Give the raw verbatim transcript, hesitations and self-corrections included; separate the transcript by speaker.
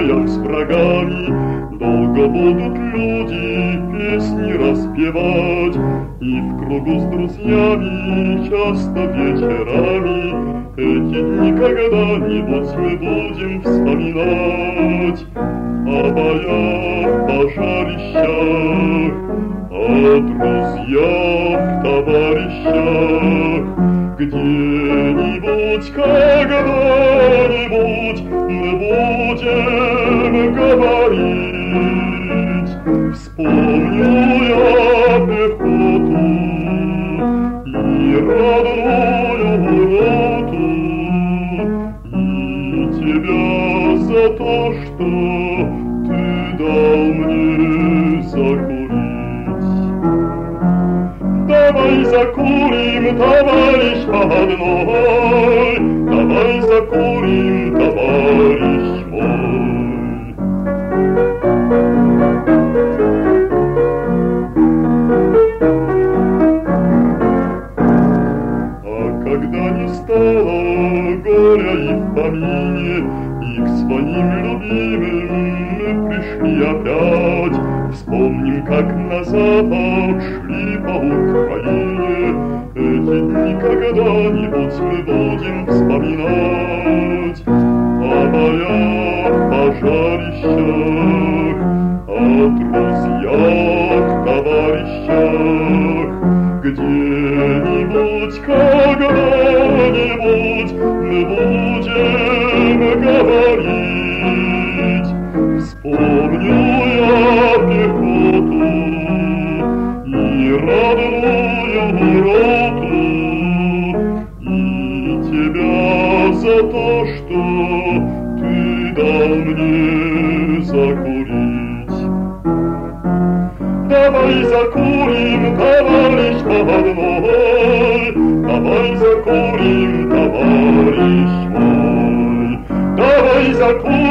Speaker 1: боях с врагами долго будут люди песни распевать, и в кругу с друзьями часто вечерами эти дни когда-нибудь мы будем вспоминать. О боях, пожарищах, о друзьях, товарищах, где-нибудь, когда-нибудь мы будем говорить. Вспомню я пехоту и родную роту, и тебя за то, что ты дал мне закурить. Давай закурим, товарищ одной, давай закурим, товарищ мой. А когда не стало горя и в помине, и к своим любимым мы пришли опять, вспомним, как на запад шли по Украине. Эти дни когда-нибудь мы будем вспоминать. О боях, пожарищах, о друзьях, товарищах, где-нибудь, когда-нибудь мы будем говорить. Вспомню я пехоту и родную роту, и тебя за то, что ты дал мне закурить. Давай закурим, товарищ одной, давай закурим, товарищ мой, давай закурим.